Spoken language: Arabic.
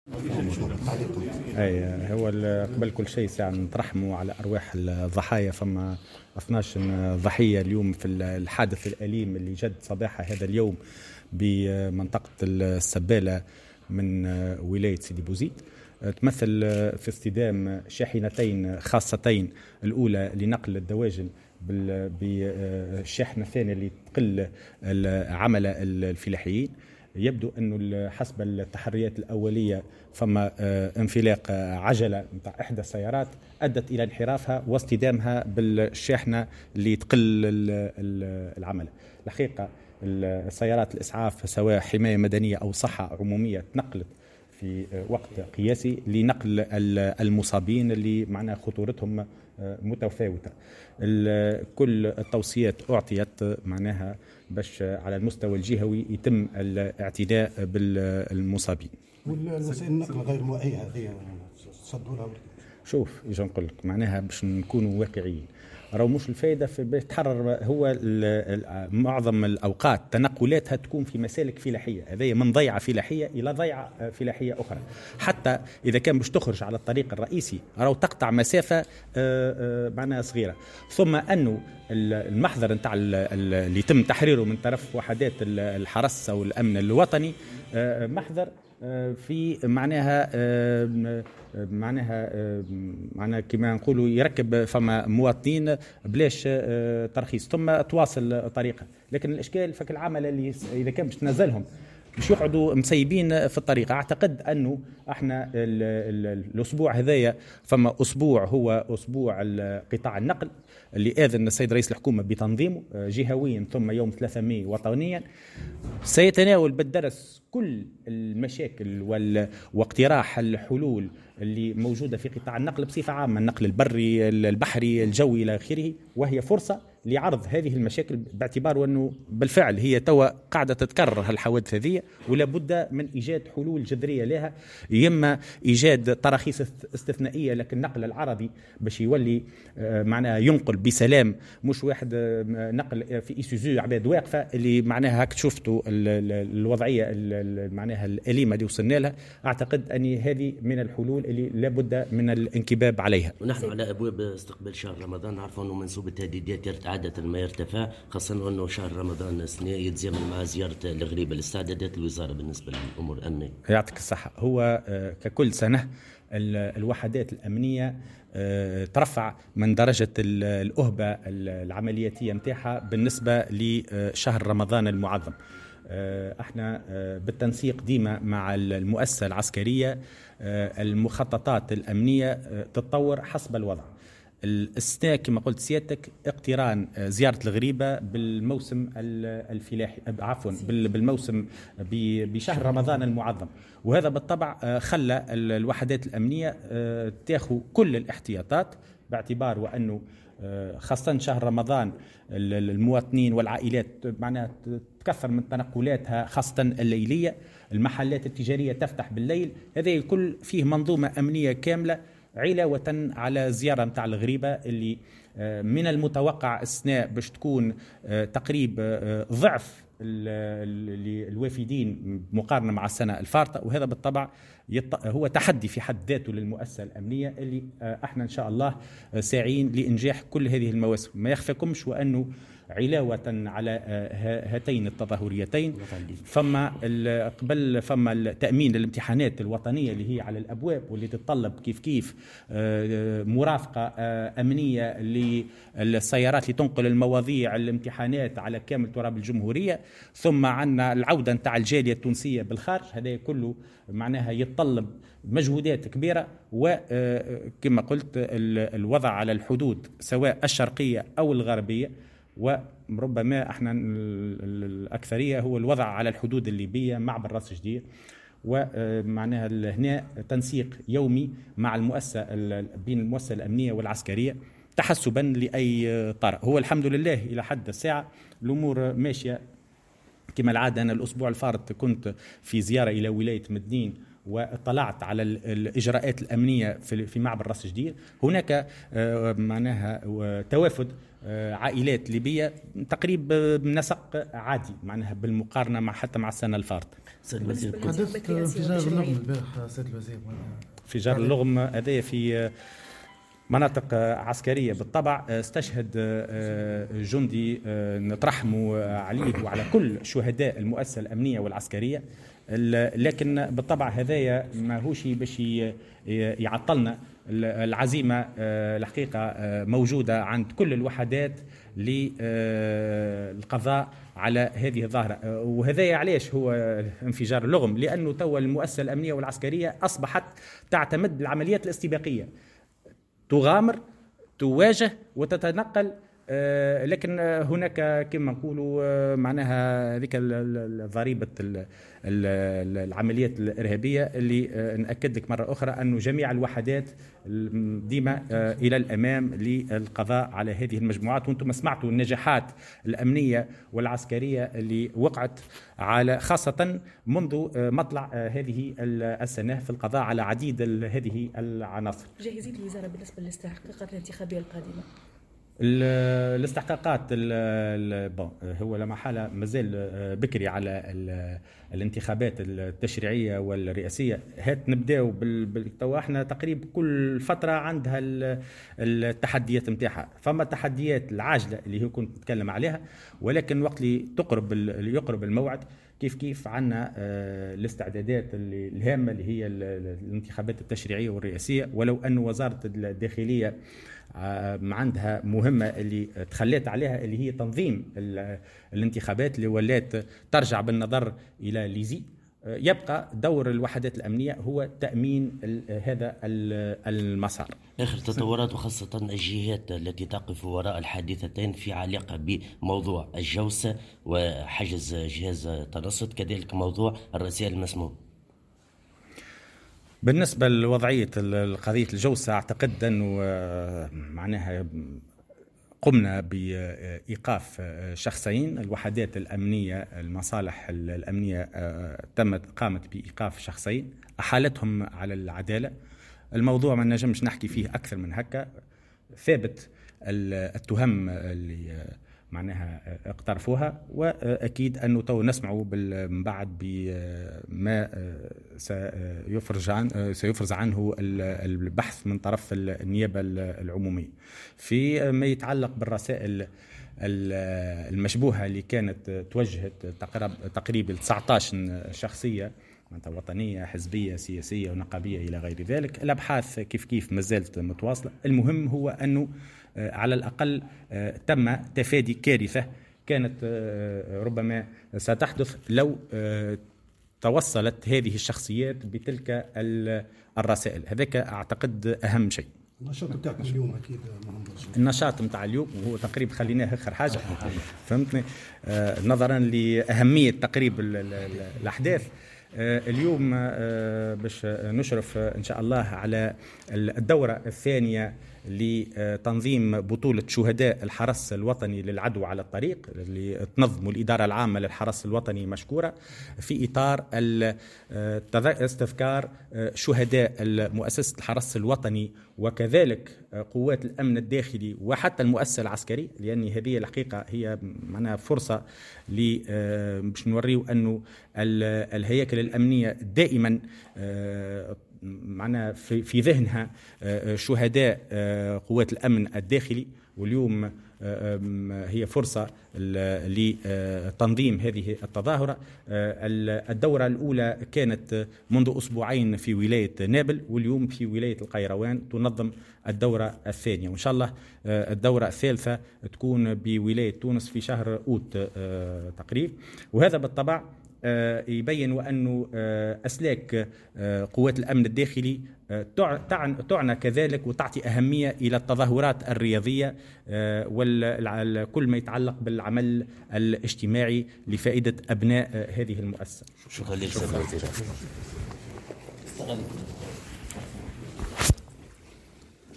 اي هو قبل كل شيء ساعة نترحموا على ارواح الضحايا. فما 12 ضحية اليوم في الحادث الأليم اللي جد صباح هذا اليوم بمنطقة السبالة من ولاية سيدي بوزيد. تمثل في اصطدام شاحنتين خاصتين، الأولى لنقل الدواجن بالشاحنة الثانية اللي تقل عمل الفلاحيين. يبدو أنه حسب التحريات الأولية فما انفلاق عجلة متاع إحدى السيارات أدت إلى انحرافها واصطدامها بالشاحنة اللي تقل العمل. الحقيقة السيارات الإسعاف سواء حماية مدنية أو صحة عمومية تنقلت في وقت قياسي لنقل المصابين اللي معنا خطورتهم متفاوتة. كل التوصيات أعطيت معناها باش على المستوى الجهوي يتم الاعتداء بالمصابين. والوسائل النقل غير موعية هذه صدوا لها. شوف يجي نقول لك معناها باش نكونوا واقعيين، راهو مش الفائده في تحرر. هو معظم الاوقات تنقلاتها تكون في مسالك فلاحيه، هذه من ضيعه فلاحيه الى ضيعه فلاحيه اخرى. حتى اذا كان باش تخرج على الطريق الرئيسي راهو تقطع مسافه معناها صغيره. ثم انه المحضر نتاع اللي يتم تحريره من طرف وحدات الحرس او الامن الوطني محضر في معناها كما نقولوا يركب فما مواطنين بلاش ترخيص ثم تواصل طريقه. لكن الاشكال فك العمل اللي اذا كان باش تنزلهم مش يقعدوا مسيبين في الطريق. اعتقد انه احنا الاسبوع هذايا فما اسبوع هو اسبوع قطاع النقل اللي اذن السيد رئيس الحكومه بتنظيمه جهويا ثم يوم 300 وطنيا. سيتناول بالدرس كل المشاكل واقتراح الحلول اللي موجوده في قطاع النقل بصفه عامه، النقل البري البحري الجوي الى اخره، وهي فرصه لعرض هذه المشاكل باعتبار انه بالفعل هي توا قاعده تتكرر هالحوادث هذه، ولا بد من ايجاد حلول جذريه لها. يما ايجاد تراخيص استثنائيه لكن النقل العرضي باش يولي معناها ينقل بسلام، مش واحد نقل في ايسوزو عباد واقفه اللي معناها هاك شفتوا الوضعيه معناها الاليمه اللي وصلنا لها. اعتقد ان هذه من الحلول اللي لابد من الانكباب عليها. ونحن على ابواب استقبال شهر رمضان، نعرفوا انه منسوب التهديدات عادة ما يرتفع، خاصة أنه شهر رمضان السنة يتزامن مع زيارة الغريبة. الاستعدادات الوزارة بالنسبة للأمور الأمنية؟ يعطيك الصحة. هو ككل سنة الوحدات الأمنية ترفع من درجة الأهبة العملياتية متاعها بالنسبة لشهر رمضان المعظم. احنا بالتنسيق ديما مع المؤسسة العسكرية المخططات الأمنية تتطور حسب الوضع. الاستثناء كما قلت سيادتك اقتران زيارة الغريبة بالموسم الفلاحي، عفوا بالموسم بشهر رمضان المعظم، وهذا بالطبع خلى الوحدات الأمنية تاخذ كل الاحتياطات باعتبار وأنه خاصة شهر رمضان المواطنين والعائلات معناها تكثر من تنقلاتها خاصة الليلية، المحلات التجارية تفتح بالليل، هذا الكل فيه منظومة أمنية كاملة علاوة على زيارة متاع الغريبة اللي من المتوقع استثناء باش تكون تقريب ضعف الوافدين مقارنة مع السنة الفارطة. وهذا بالطبع هو تحدي في حد ذاته للمؤسسة الأمنية اللي احنا إن شاء الله ساعين لإنجاح كل هذه المواسم. ما يخفكمش وأنه علاوة على هاتين التظاهريتين فما التأمين للامتحانات الوطنية اللي هي على الأبواب واللي تتطلب كيف مرافقة أمنية للسيارات اللي تنقل المواضيع الامتحانات على كامل تراب الجمهورية. ثم عندنا العودة نتاع الجالية التونسية بالخارج، هذا كله معناها يتطلب مجهودات كبيرة. وكما قلت الوضع على الحدود سواء الشرقية أو الغربية، وربما احنا الأكثرية هو الوضع على الحدود الليبية مع بالراس جدير، ومعناها هنا تنسيق يومي مع المؤسسة بين المؤسسة الأمنية والعسكرية تحسبا لأي طارئ. هو الحمد لله إلى حد الساعة الأمور ماشية كما العادة. أنا الأسبوع الفارط كنت في زيارة إلى ولاية مدنين واطلعت على الإجراءات الأمنية في معبر راس جدير. هناك معناها توافد عائلات ليبية تقريبا بنسق عادي معناها بالمقارنة حتى مع السنة الفارطة. حدثت انفجار اللغم البارح سيد الوزير. انفجار اللغم هذا في مناطق عسكرية بالطبع، استشهد جندي نترحموا عليه وعلى كل شهداء المؤسسة الأمنية والعسكرية، لكن بالطبع هذايا ما هوش باش يعطلنا العزيمة الحقيقة موجودة عند كل الوحدات للقضاء على هذه الظاهرة. وهذا علاش هو انفجار اللغم؟ لأنه توا المؤسسة الأمنية والعسكرية أصبحت تعتمد العمليات الاستباقية، تغامر تواجه وتتنقل، لكن هناك كما نقولوا معناها هذيك ضريبة العمليات الإرهابية اللي نأكد لك مرة أخرى أنه جميع الوحدات ديما إلى الأمام للقضاء على هذه المجموعات. وأنتم سمعتوا النجاحات الأمنية والعسكرية اللي وقعت على خاصة منذ مطلع هذه السنة في القضاء على عديد هذه العناصر. جاهزية الوزارة بالنسبة للاستحقاقات الانتخابية القادمة؟ الاستحقاقات هو لا محالة مازال بكري على الانتخابات التشريعية والرئاسية. هات نبداو بالتوا احنا تقريبا كل فترة عندها التحديات متاعها. فما تحديات العاجلة اللي هي كنت نتكلم عليها، ولكن وقت اللي يقرب الموعد كيف عنا الاستعدادات الهامة اللي هي الانتخابات التشريعية والرئاسية. ولو أن وزارة الداخلية عندها مهمة اللي تخليت عليها اللي هي تنظيم الانتخابات اللي ولات ترجع بالنظر إلى ليزي، يبقى دور الوحدات الأمنية هو تأمين هذا المسار. آخر تطورات وخاصة الجهات التي تقف وراء الحادثتين في علاقة بموضوع الجوسة وحجز جهاز ترصد، كذلك موضوع الرسائل المسموم. بالنسبة لوضعية قضية الجوسة أعتقد أنه معناها قمنا بإيقاف شخصين. الوحدات الأمنية المصالح الأمنية قامت بإيقاف شخصين أحالتهم على العدالة. الموضوع ما نجمش نحكي فيه أكثر من هكا، ثابت التهم اللي معناها اقترفوها، واكيد انه تو نسمعوا من بعد بما سيفرز عنه البحث من طرف النيابه العموميه. في ما يتعلق بالرسائل المشبوهه اللي كانت توجهت تقريبا 19 شخصيه وطنيه حزبيه سياسيه ونقابيه الى غير ذلك، الابحاث كيف ما زالت متواصله. المهم هو انه على الأقل تم تفادي كارثة كانت ربما ستحدث لو توصلت هذه الشخصيات بتلك الرسائل. هذاك أعتقد أهم شيء. النشاط بتاعكم اليوم أكيد النشاط متاع اليوم وهو تقريب خليناه آخر حاجة فهمتني، نظرا لأهمية تقريب الأحداث. اليوم باش نشرف إن شاء الله على الدورة الثانية لتنظيم بطولة شهداء الحرس الوطني للعدو على الطريق اللي تنظم الإدارة العامة للحرس الوطني مشكورة في إطار استذكار شهداء مؤسسة الحرس الوطني وكذلك قوات الأمن الداخلي وحتى المؤسسة العسكرية، لأن هذه الحقيقة هي معناها فرصة باش نوريو أنه الهياكل الأمنية دائما معنا في ذهنها شهداء قوات الأمن الداخلي، واليوم هي فرصة لتنظيم هذه التظاهرة. الدورة الأولى كانت منذ أسبوعين في ولاية نابل، واليوم في ولاية القيروان تنظم الدورة الثانية، وإن شاء الله الدورة الثالثة تكون بولاية تونس في شهر أوت تقريبا. وهذا بالطبع يبين أنه أسلاك قوات الأمن الداخلي تعنى كذلك وتعطي أهمية إلى التظاهرات الرياضية وكل ما يتعلق بالعمل الاجتماعي لفائدة أبناء هذه المؤسسة. شكرا لك.